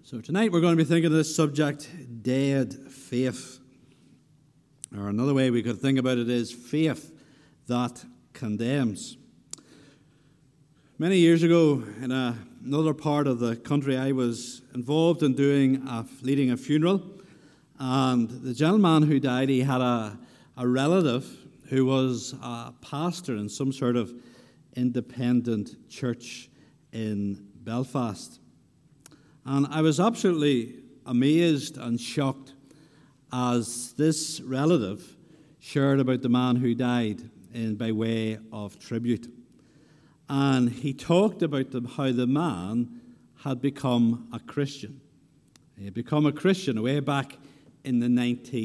So tonight we're going to be thinking of this subject, dead faith. Or another way we could think about it is faith that condemns. Many years ago, in another part of the country, I was involved in leading a funeral. And the gentleman who died, he had a relative who was a pastor in some sort of independent church in Belfast. And I was absolutely amazed and shocked as this relative shared about the man who died by way of tribute. And he talked about how the man had become a Christian. He had become a Christian way back in the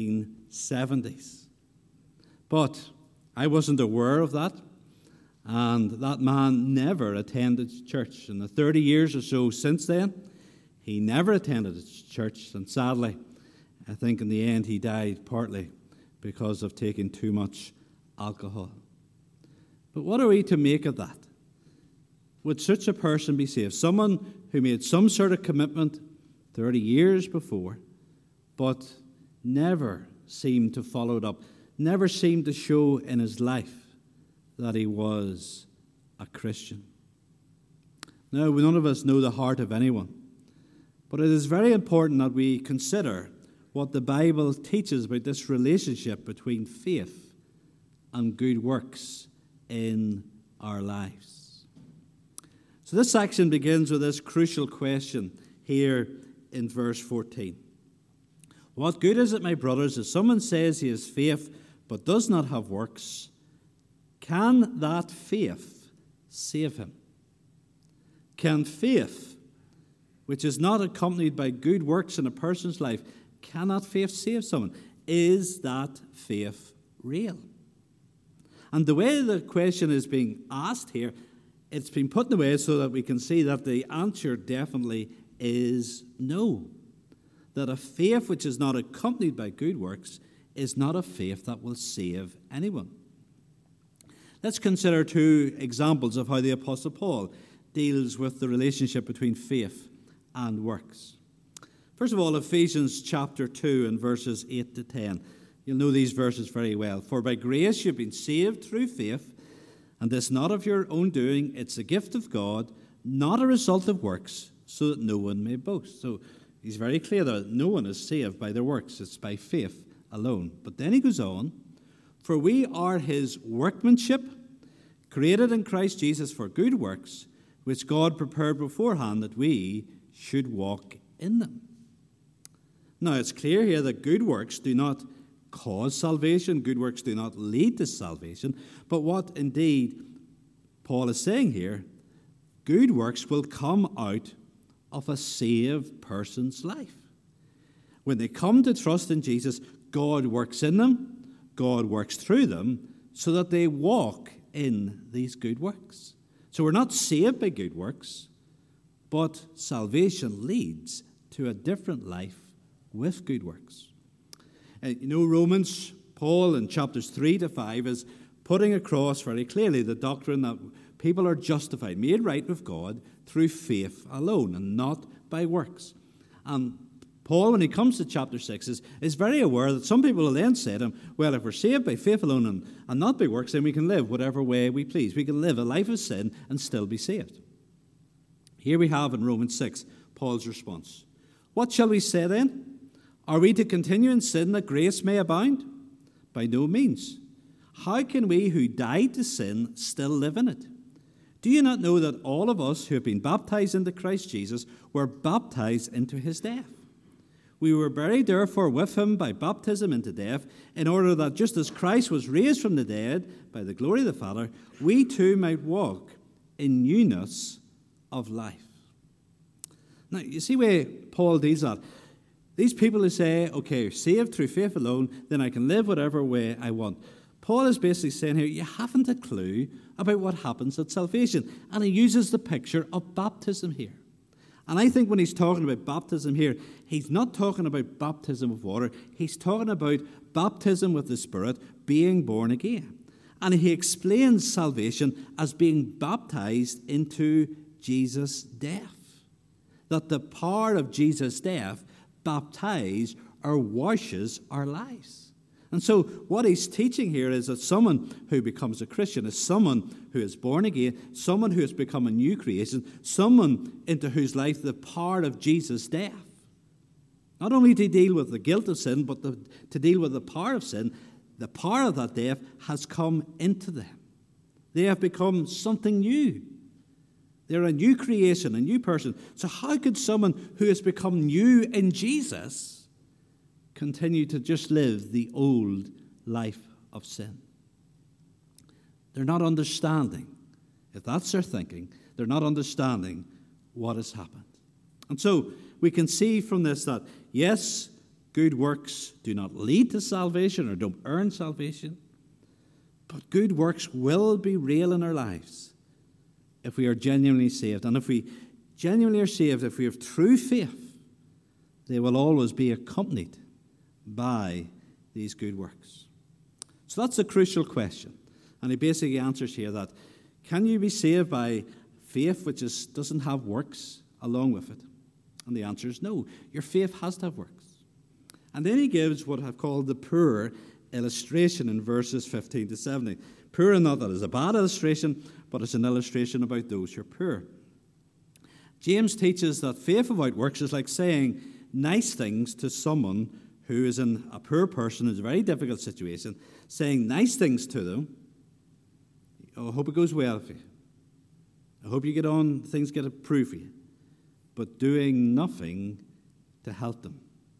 1970s. But I wasn't aware of that. And that man never attended church. In the 30 years or so since then, he never attended church. And sadly, I think in the end he died partly because of taking too much alcohol. But what are we to make of that? Would such a person be saved? Someone who made some sort of commitment 30 years before, but never seemed to follow it up, never seemed to show in his life that he was a Christian. Now, none of us know the heart of anyone, but it is very important that we consider what the Bible teaches about this relationship between faith and good works in our lives. So this section begins with this crucial question here in verse 14. What good is it, my brothers, if someone says he has faith but does not have works? Can that faith save him? Can faith, which is not accompanied by good works in a person's life, can that faith save someone? Is that faith real? And the way the question is being asked here, it's been put in a way so that we can see that the answer definitely is no. That a faith which is not accompanied by good works is not a faith that will save anyone. Let's consider two examples of how the Apostle Paul deals with the relationship between faith and works. First of all, Ephesians chapter 2 and verses 8 to 10. You'll know these verses very well. For by grace you've been saved through faith, and this not of your own doing, it's a gift of God, not a result of works, so that no one may boast. So he's very clear that no one is saved by their works. It's by faith alone. But then he goes on, for we are his workmanship, created in Christ Jesus for good works, which God prepared beforehand that we should walk in them. Now, it's clear here that good works do not cause salvation. Good works do not lead to salvation. But what indeed Paul is saying here, good works will come out of a saved person's life. When they come to trust in Jesus, God works in them, God works through them, so that they walk in these good works. So we're not saved by good works, but salvation leads to a different life with good works. Romans, Paul in chapters 3 to 5 is putting across very clearly the doctrine that people are justified, made right with God through faith alone and not by works. And Paul, when he comes to chapter 6, is very aware that some people will then say to him, well, if we're saved by faith alone and not by works, then we can live whatever way we please. We can live a life of sin and still be saved. Here we have in Romans 6, Paul's response. What shall we say then? Are we to continue in sin that grace may abound? By no means. How can we who died to sin still live in it? Do you not know that all of us who have been baptized into Christ Jesus were baptized into his death? We were buried therefore with him by baptism into death, in order that just as Christ was raised from the dead by the glory of the Father, we too might walk in newness of life. Now, you see where Paul deals that. These people who say, okay, saved through faith alone, then I can live whatever way I want. Paul is basically saying here, you haven't a clue about what happens at salvation. And he uses the picture of baptism here. And I think when he's talking about baptism here, he's not talking about baptism of water. He's talking about baptism with the Spirit, being born again. And he explains salvation as being baptized into Jesus' death. that the power of Jesus' death baptizes or washes our lives. And so what he's teaching here is that someone who becomes a Christian is someone who is born again, someone who has become a new creation, someone into whose life the power of Jesus' death, not only to deal with the guilt of sin, but to deal with the power of sin, the power of that death has come into them. They have become something new. They're a new creation, a new person. So how could someone who has become new in Jesus continue to just live the old life of sin? They're not understanding. If that's their thinking, they're not understanding what has happened. And so we can see from this that, yes, good works do not lead to salvation or don't earn salvation, but good works will be real in our lives if we are genuinely saved. And if we genuinely are saved, if we have true faith, they will always be accompanied by these good works. So that's a crucial question. And he basically answers here that, can you be saved by faith which doesn't have works along with it? And the answer is no. Your faith has to have works. And then he gives what I've called the poor illustration in verses 15 to 17. Poor, not that it's a bad illustration, but it's an illustration about those who are poor. James teaches that faith without works is like saying nice things to someone who is in a poor person, in a very difficult situation, saying nice things to them. Oh, I hope it goes well for you. I hope you get on, things get approved for you. But doing nothing to help them.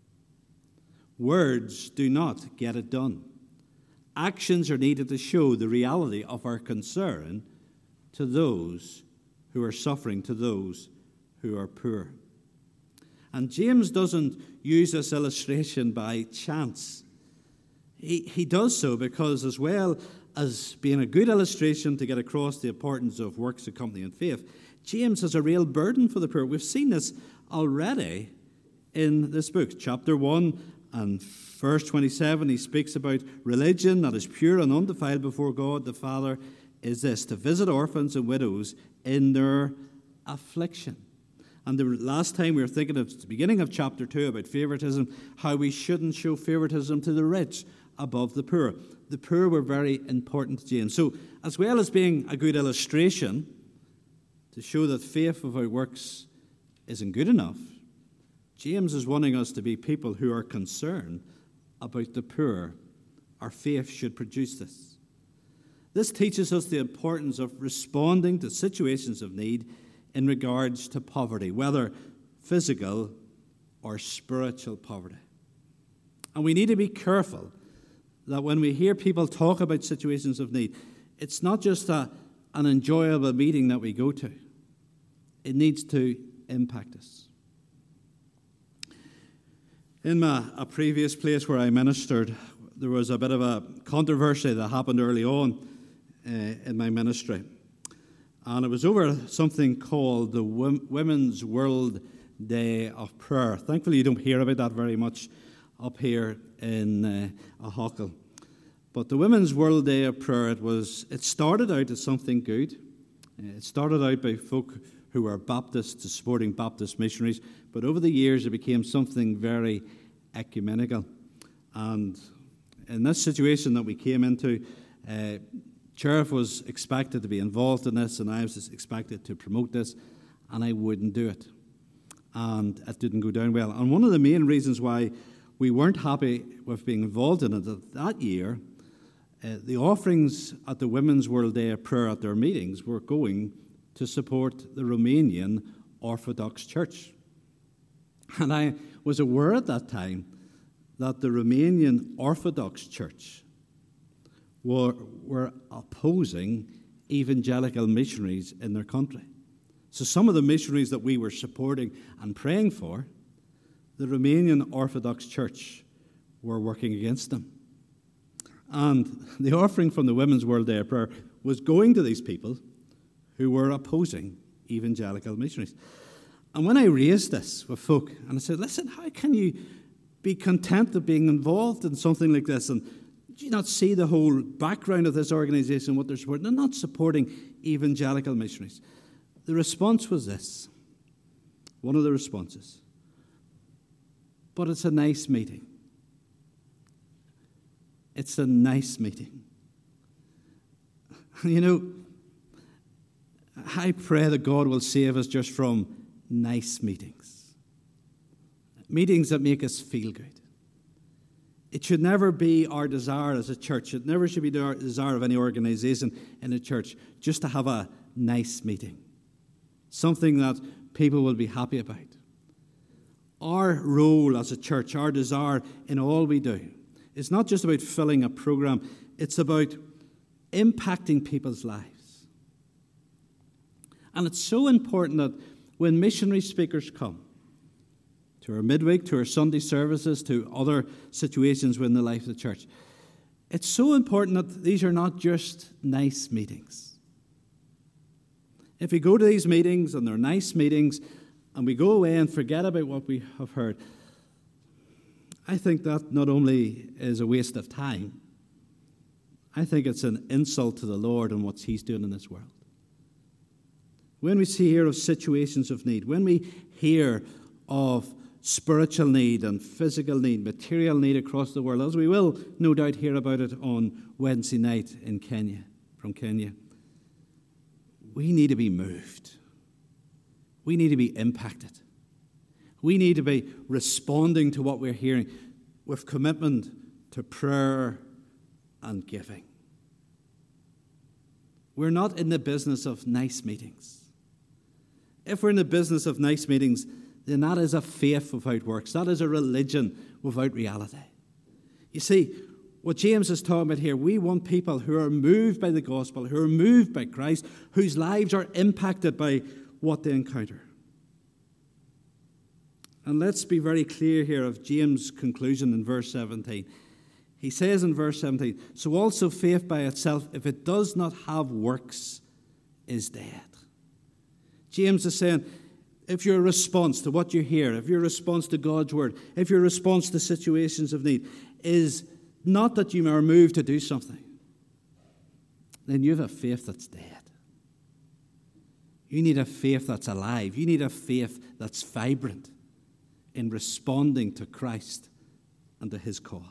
Words do not get it done. Actions are needed to show the reality of our concern to those who are suffering, to those who are poor. And James doesn't use this illustration by chance. He does so because, as well as being a good illustration to get across the importance of works accompanying faith, James has a real burden for the poor. We've seen this already in this book. Chapter 1 and verse 27, he speaks about religion that is pure and undefiled before God the Father is this, to visit orphans and widows in their affliction. And the last time we were thinking of the beginning of chapter 2 about favoritism, how we shouldn't show favoritism to the rich above the poor. The poor were very important to James. So, as well as being a good illustration to show that faith without works isn't good enough, James is wanting us to be people who are concerned about the poor. Our faith should produce this. This teaches us the importance of responding to situations of need in regards to poverty, whether physical or spiritual poverty. And we need to be careful that when we hear people talk about situations of need, it's not just an enjoyable meeting that we go to. It needs to impact us. In a previous place where I ministered, there was a bit of a controversy that happened early on in my ministry. And it was over something called the Women's World Day of Prayer. Thankfully, you don't hear about that very much up here in Aughackel. But the Women's World Day of Prayer, it started out as something good. It started out by folk who were Baptists, supporting Baptist missionaries. But over the years, it became something very ecumenical. And in this situation that we came into, Sheriff was expected to be involved in this, and I was expected to promote this, and I wouldn't do it. And it didn't go down well. And one of the main reasons why we weren't happy with being involved in it that year, the offerings at the Women's World Day of Prayer at their meetings were going to support the Romanian Orthodox Church. And I was aware at that time that the Romanian Orthodox Church were opposing evangelical missionaries in their country. So some of the missionaries that we were supporting and praying for, the Romanian Orthodox Church were working against them. And the offering from the Women's World Day of Prayer was going to these people who were opposing evangelical missionaries. And when I raised this with folk, and I said, listen, how can you be content of being involved in something like this? And do you not see the whole background of this organization, what they're supporting? They're not supporting evangelical missionaries. The response was this. One of the responses. But it's a nice meeting. It's a nice meeting. You know, I pray that God will save us just from nice meetings. Meetings that make us feel good. It should never be our desire as a church. It never should be the desire of any organization in a church just to have a nice meeting. Something that people will be happy about. Our role as a church, our desire in all we do, is not just about filling a program. It's about impacting people's lives. And it's so important that when missionary speakers come to our midweek, to our Sunday services, to other situations within the life of the church, it's so important that these are not just nice meetings. If we go to these meetings and they're nice meetings and we go away and forget about what we have heard, I think that not only is a waste of time, I think it's an insult to the Lord and what He's doing in this world. When we hear of situations of need, when we hear of spiritual need and physical need, material need across the world, as we will no doubt hear about it on Wednesday night in Kenya, from Kenya, we need to be moved. We need to be impacted. We need to be responding to what we're hearing with commitment to prayer and giving. We're not in the business of nice meetings. If we're in the business of nice meetings, then that is a faith without works. That is a religion without reality. You see, what James is talking about here, we want people who are moved by the gospel, who are moved by Christ, whose lives are impacted by what they encounter. And let's be very clear here of James' conclusion in verse 17. He says in verse 17, so also faith by itself, if it does not have works, is dead. James is saying, if your response to what you hear, if your response to God's word, if your response to situations of need is not that you are moved to do something, then you have a faith that's dead. You need a faith that's alive. You need a faith that's vibrant in responding to Christ and to His call.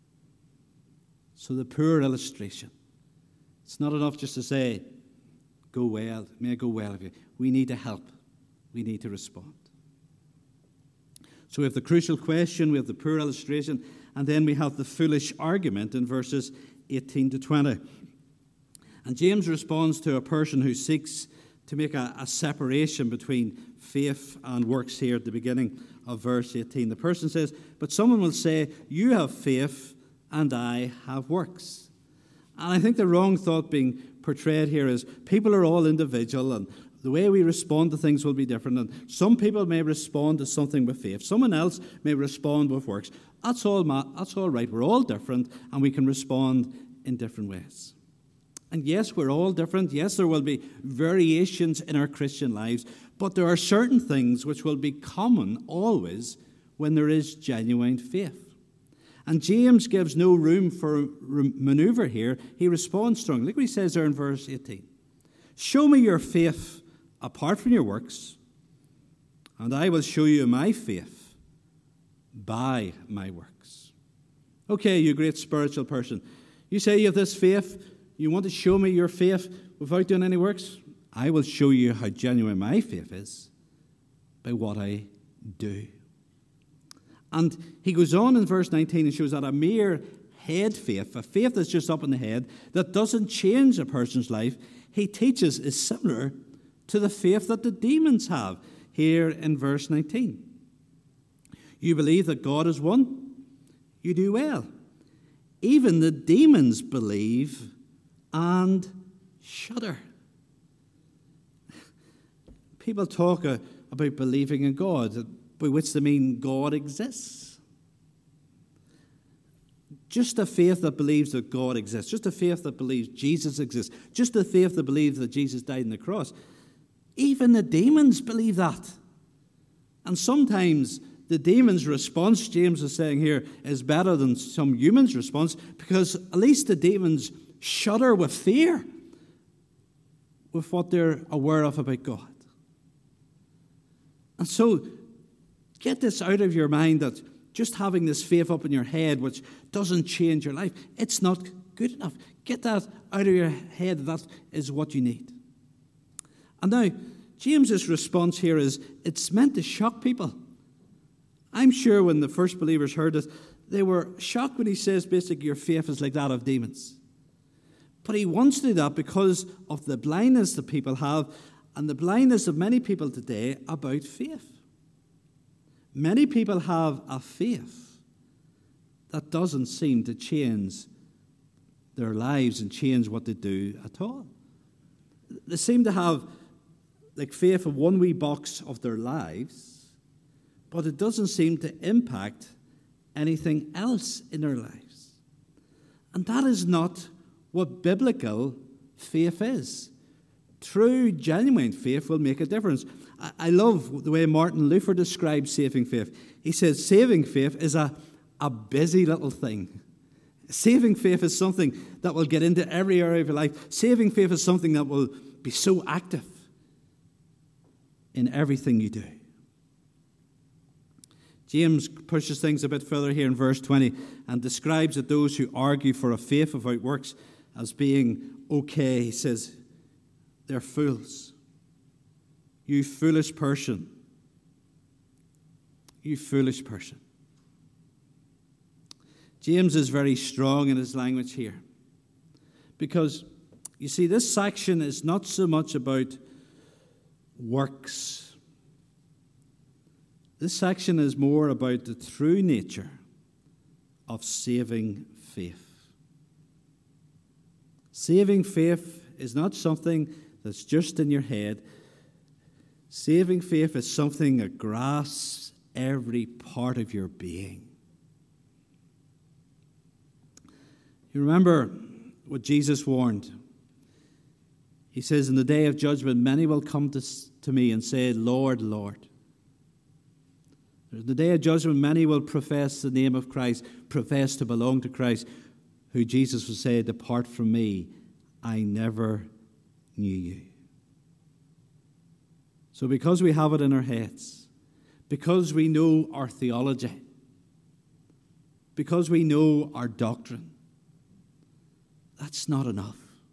So the poor illustration, it's not enough just to say, go well, may it go well with you. We need to help. We need to respond. So we have the crucial question, we have the poor illustration, and then we have the foolish argument in verses 18 to 20. And James responds to a person who seeks to make a separation between faith and works here at the beginning of verse 18. The person says, but someone will say, you have faith and I have works. And I think the wrong thought being portrayed here is people are all individual and the way we respond to things will be different. And some people may respond to something with faith. Someone else may respond with works. That's all right. We're all different and we can respond in different ways. And yes, we're all different. Yes, there will be variations in our Christian lives. But there are certain things which will be common always when there is genuine faith. And James gives no room for maneuver here. He responds strongly. Look what he says there in verse 18. Show me your faith apart from your works, and I will show you my faith by my works. Okay, you great spiritual person. You say you have this faith. You want to show me your faith without doing any works? I will show you how genuine my faith is by what I do. And he goes on in verse 19 and shows that a mere head faith, a faith that's just up in the head, that doesn't change a person's life, he teaches is similar to the faith that the demons have here in verse 19. You believe that God is one? You do well. Even the demons believe and shudder. People talk about believing in God, by which they mean God exists. Just a faith that believes that God exists, just a faith that believes Jesus exists, just a faith that believes that Jesus died on the cross. Even the demons believe that. And sometimes the demons' response, James is saying here, is better than some humans' response, because at least the demons shudder with fear with what they're aware of about God. And so, get this out of your mind that just having this faith up in your head, which doesn't change your life, it's not good enough. Get that out of your head. That is what you need. And now, James's response here is, it's meant to shock people. I'm sure when the first believers heard it, they were shocked when he says, basically, your faith is like that of demons. But he wants to do that because of the blindness that people have and the blindness of many people today about faith. Many people have a faith that doesn't seem to change their lives and change what they do at all. They seem to have like faith in one wee box of their lives, but it doesn't seem to impact anything else in their lives. And that is not what biblical faith is. True, genuine faith will make a difference. I love the way Martin Luther describes saving faith. He says saving faith is a busy little thing. Saving faith is something that will get into every area of your life. Saving faith is something that will be so active in everything you do. James pushes things a bit further here in verse 20 and describes that those who argue for a faith without works as being okay. He says, they're fools. You foolish person. You foolish person. James is very strong in his language here. Because, you see, this section is not so much about works. This section is more about the true nature of saving faith. Saving faith is not something that's just in your head. Saving faith is something that grasps every part of your being. You remember what Jesus warned. He says, in the day of judgment, many will come to me and say, Lord, Lord. In the day of judgment, many will profess the name of Christ, profess to belong to Christ, who Jesus will say, depart from me, I never knew you. So because we have it in our heads, because we know our theology, because we know our doctrine, that's not enough.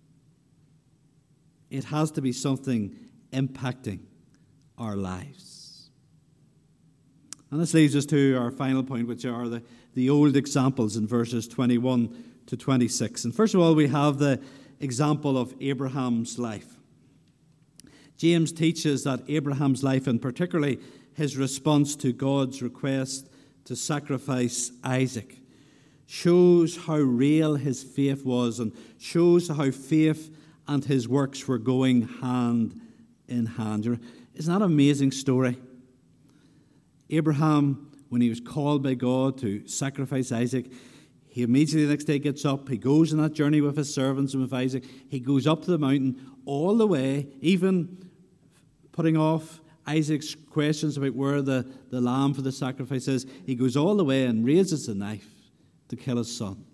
It has to be something impacting our lives. And this leads us to our final point, which are the old examples in verses 21 to 26. And first of all, we have the example of Abraham's life. James teaches that Abraham's life, and particularly his response to God's request to sacrifice Isaac, shows how real his faith was and shows how faith and his works were going hand in hand. Isn't that an amazing story? Abraham, when he was called by God to sacrifice Isaac, he immediately the next day gets up. He goes on that journey with his servants and with Isaac. He goes up to the mountain all the way, even putting off Isaac's questions about where the lamb for the sacrifice is. He goes all the way and raises the knife to kill his son.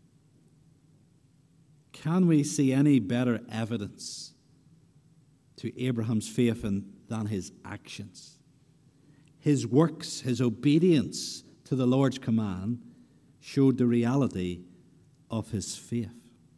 Can we see any better evidence to Abraham's faith than his actions? His works, his obedience to the Lord's command showed the reality of his faith.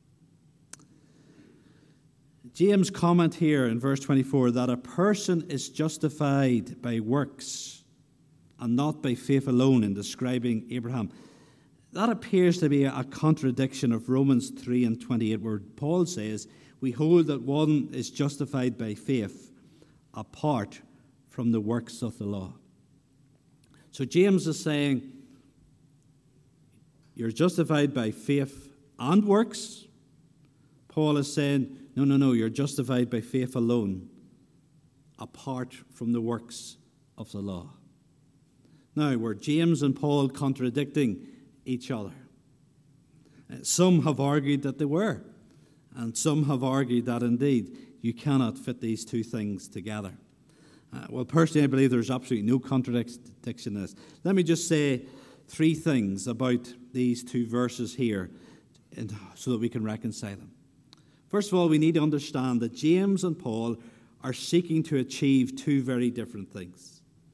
James' comment here in verse 24 that a person is justified by works and not by faith alone in describing Abraham, that appears to be a contradiction of Romans 3 and 28, where Paul says, we hold that one is justified by faith apart from the works of the law. So James is saying, you're justified by faith and works. Paul is saying, no, you're justified by faith alone, apart from the works of the law. Now, were James and Paul contradicting each other? Some have argued that they were, and some have argued that indeed you cannot fit these two things together. Well, personally, I believe there's absolutely no contradiction in this. Let me just say three things about these two verses here so that we can reconcile them. First of all, we need to understand that James and Paul are seeking to achieve two very different things.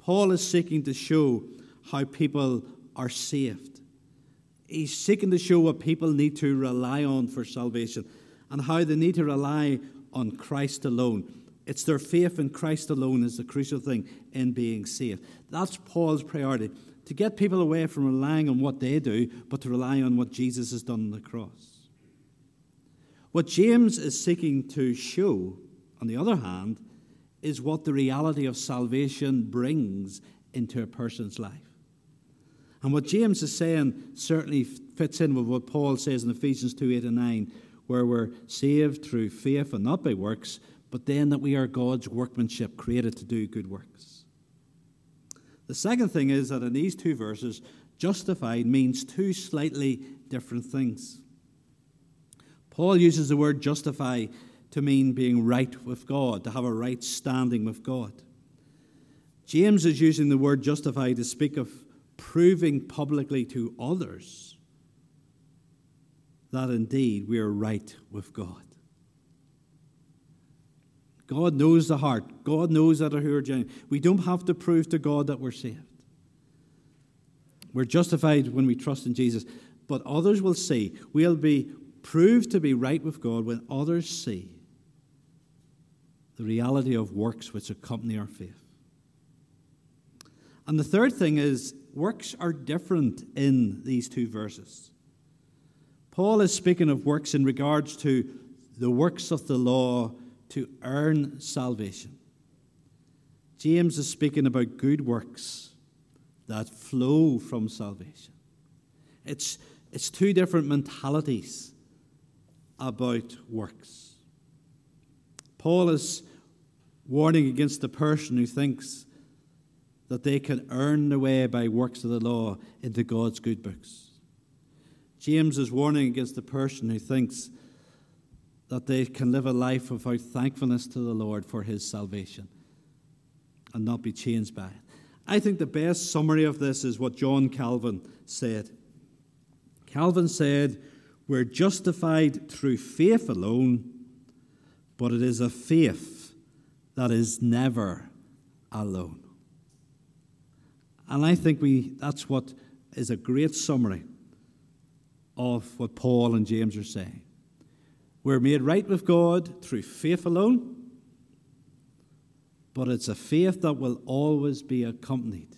Paul is seeking to show how people are saved. He's seeking to show what people need to rely on for salvation and how they need to rely on Christ alone. It's their faith in Christ alone is the crucial thing in being saved. That's Paul's priority, to get people away from relying on what they do, but to rely on what Jesus has done on the cross. What James is seeking to show, on the other hand, is what the reality of salvation brings into a person's life. And what James is saying certainly fits in with what Paul says in Ephesians 2:8 and 9, where we're saved through faith and not by works, but then that we are God's workmanship, created to do good works. The second thing is that in these two verses, justified means two slightly different things. Paul uses the word justify to mean being right with God, to have a right standing with God. James is using the word justify to speak of proving publicly to others that indeed we are right with God. God knows the heart. God knows that who are genuine. We don't have to prove to God that we're saved. We're justified when we trust in Jesus. But others will see. We'll be proved to be right with God when others see the reality of works which accompany our faith. And the third thing is, works are different in these two verses. Paul is speaking of works in regards to the works of the law to earn salvation. James is speaking about good works that flow from salvation. It's two different mentalities about works. Paul is warning against the person who thinks that they can earn their way by works of the law into God's good books. James is warning against the person who thinks that they can live a life without thankfulness to the Lord for his salvation and not be changed by it. I think the best summary of this is what John Calvin said. Calvin said, "We're justified through faith alone, but it is a faith that is never alone." And I think that's what is a great summary of what Paul and James are saying. We're made right with God through faith alone, but it's a faith that will always be accompanied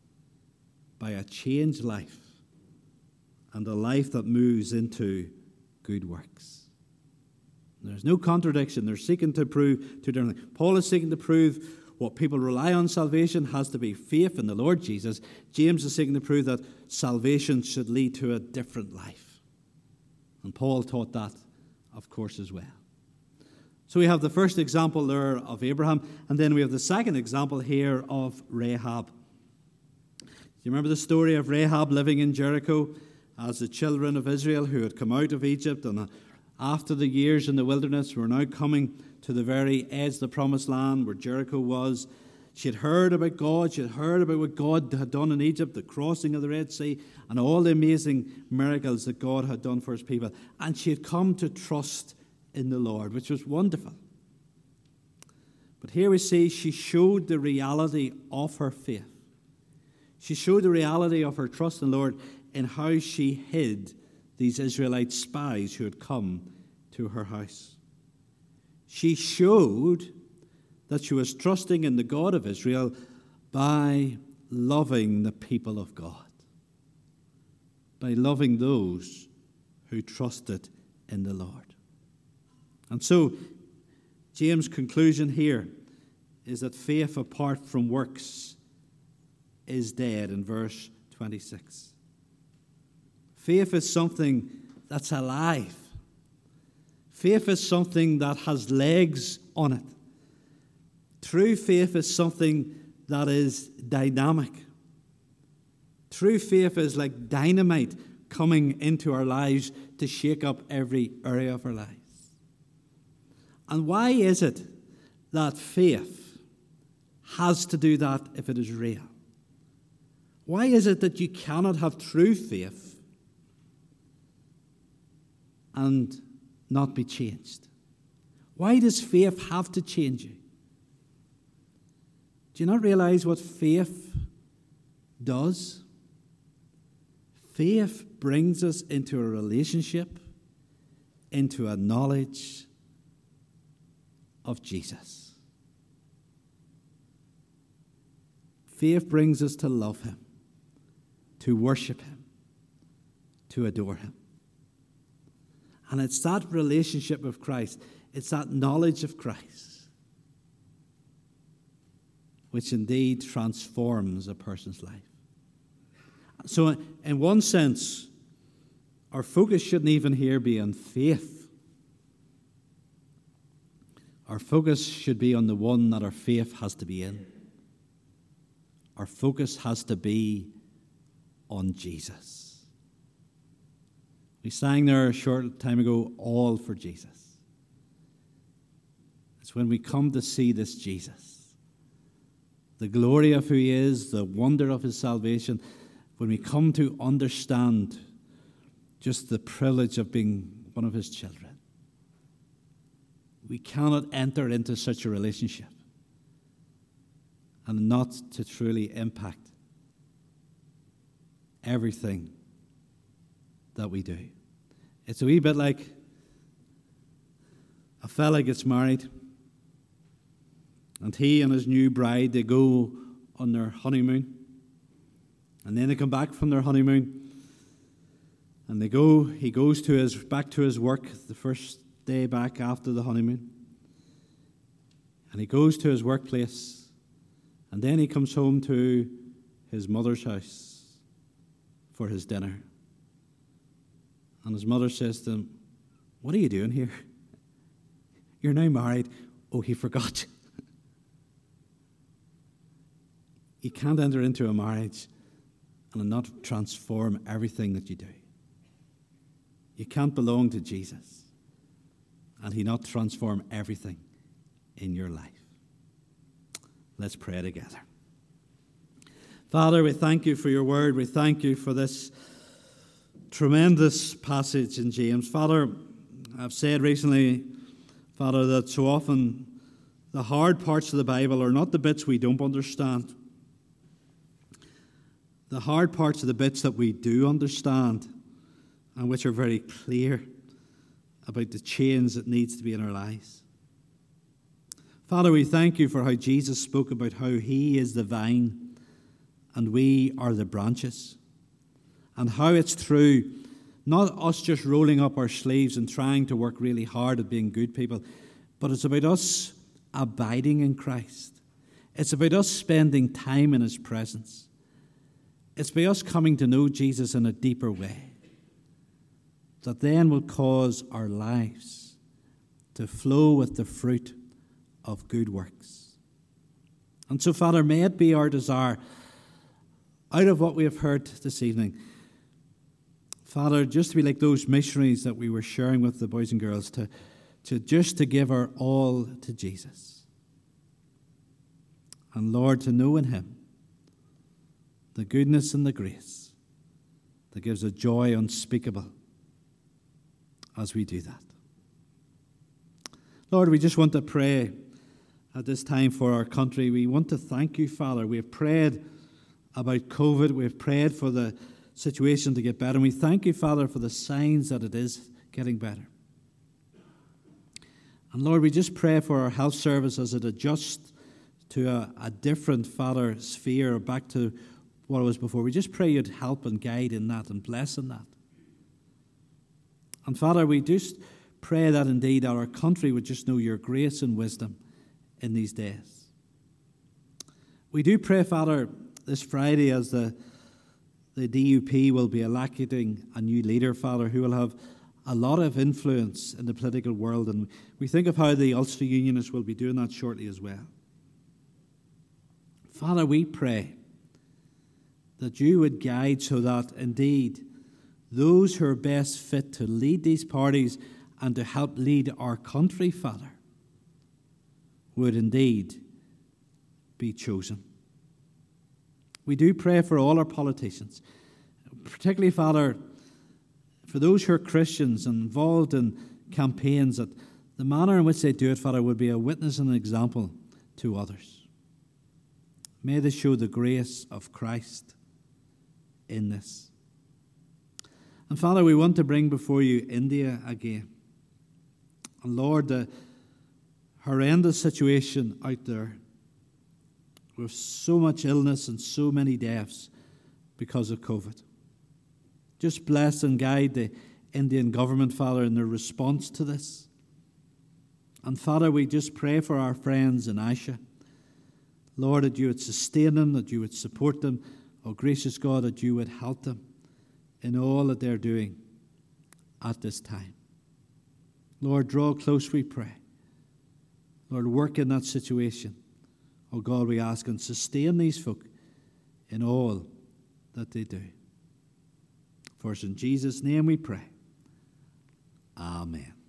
by a changed life and a life that moves into good works. There's no contradiction. They're seeking to prove two different things. Paul is seeking to prove what people rely on salvation has to be faith in the Lord Jesus. James is seeking to prove that salvation should lead to a different life. And Paul taught that, of course, as well. So we have the first example there of Abraham, and then we have the second example here of Rahab. Do you remember the story of Rahab living in Jericho as the children of Israel who had come out of Egypt, and after the years in the wilderness were now coming to the very edge of the promised land where Jericho was? She had heard about God. She had heard about what God had done in Egypt, the crossing of the Red Sea, and all the amazing miracles that God had done for his people. And she had come to trust in the Lord, which was wonderful. But here we see she showed the reality of her faith. She showed the reality of her trust in the Lord in how she hid these Israelite spies who had come to her house. She showed that she was trusting in the God of Israel by loving the people of God, by loving those who trusted in the Lord. And so, James' conclusion here is that faith apart from works is dead in verse 26. Faith is something that's alive. Faith is something that has legs on it. True faith is something that is dynamic. True faith is like dynamite coming into our lives to shake up every area of our lives. And why is it that faith has to do that if it is real? Why is it that you cannot have true faith and not be changed? Why does faith have to change you? Do you not realize what faith does? Faith brings us into a relationship, into a knowledge of Jesus. Faith brings us to love him, to worship him, to adore him. And it's that relationship with Christ, it's that knowledge of Christ, which indeed transforms a person's life. So in one sense, our focus shouldn't even here be on faith. Our focus should be on the one that our faith has to be in. Our focus has to be on Jesus. We sang there a short time ago, all for Jesus. It's when we come to see this Jesus, the glory of who he is, the wonder of his salvation, when we come to understand just the privilege of being one of his children. We cannot enter into such a relationship and not to truly impact everything that we do. It's a wee bit like a fella gets married and he and his new bride, they go on their honeymoon, and then they come back from their honeymoon and he goes back to his work the first day back after the honeymoon, and he goes to his workplace, and then he comes home to his mother's house for his dinner. And his mother says to him, "What are you doing here? You're now married." "Oh, he forgot." You can't enter into a marriage and not transform everything that you do. You can't belong to Jesus and he not transform everything in your life. Let's pray together. Father, we thank you for your word. We thank you for this tremendous passage in James. Father, I've said recently, Father, that so often the hard parts of the Bible are not the bits we don't understand. The hard parts are the bits that we do understand and which are very clear about the change that needs to be in our lives. Father, we thank you for how Jesus spoke about how he is the vine and we are the branches, and how it's through not us just rolling up our sleeves and trying to work really hard at being good people, but it's about us abiding in Christ. It's about us spending time in his presence. It's by us coming to know Jesus in a deeper way that then will cause our lives to flow with the fruit of good works. And so, Father, may it be our desire, out of what we have heard this evening, Father, just to be like those missionaries that we were sharing with the boys and girls, to give our all to Jesus. And Lord, to know in him the goodness and the grace that gives a joy unspeakable as we do that. Lord, we just want to pray at this time for our country. We want to thank you, Father. We have prayed about COVID. We have prayed for the situation to get better. And we thank you, Father, for the signs that it is getting better. And Lord, we just pray for our health service as it adjusts to a different, Father, sphere, back to what it was before. We just pray you'd help and guide in that and bless in that. And Father, we just pray that indeed our country would just know your grace and wisdom in these days. We do pray, Father, this Friday as the DUP will be electing a new leader, Father, who will have a lot of influence in the political world. And we think of how the Ulster Unionists will be doing that shortly as well. Father, we pray that you would guide so that indeed those who are best fit to lead these parties and to help lead our country, Father, would indeed be chosen. We do pray for all our politicians, particularly, Father, for those who are Christians and involved in campaigns, that the manner in which they do it, Father, would be a witness and an example to others. May they show the grace of Christ in this. And Father, we want to bring before you India again. And Lord, the horrendous situation out there with so much illness and so many deaths because of COVID. Just bless and guide the Indian government, Father, in their response to this. And Father, we just pray for our friends in Asia. Lord, that you would sustain them, that you would support them. Oh, gracious God, that you would help them in all that they're doing at this time. Lord, draw close, we pray. Lord, work in that situation. Oh God, we ask, and sustain these folk in all that they do. For it's in Jesus' name we pray. Amen.